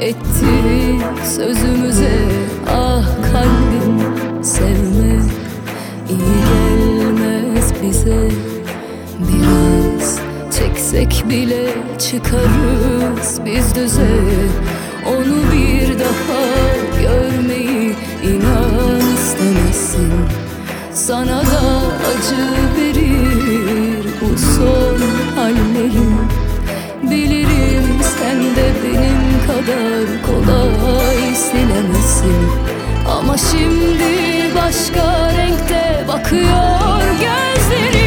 ettik sözümüze. Ah kalbim, sevme iyi gelmez bize. Biraz çeksek bile çıkarız biz düze. Onu bir daha görmeyi inan istemezsin. Sana da acı verir bu son hallerim. Bilirim sen de benim kadar kolay silemezsin. Ama şimdi başka renkte bakıyor gözlerim.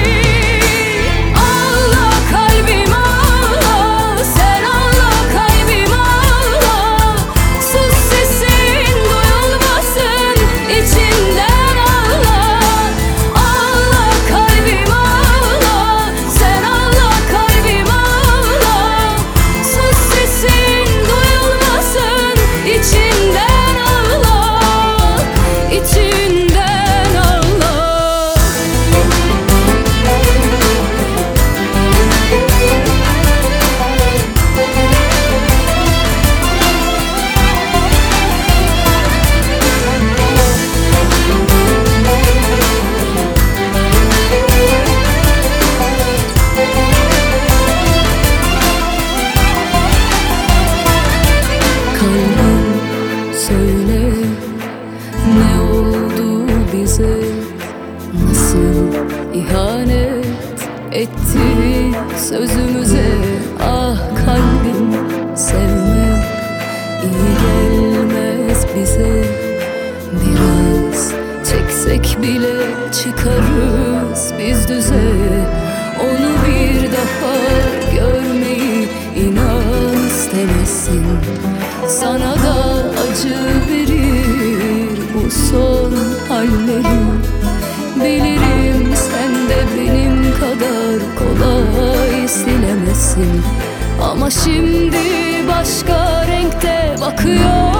Söyle, ne oldu bize? Nasıl ihanet ettik sözümüze? Ah kalbim, sevme iyi gelmez bize. Biraz çeksek bile çıkarız biz düze. Onu bir daha görmeyi inan istemezsin. Sana da acı verir bu son hallerim. Bilirim sen de benim kadar kolay silemezsin. Ama şimdi başka renkte bakıyor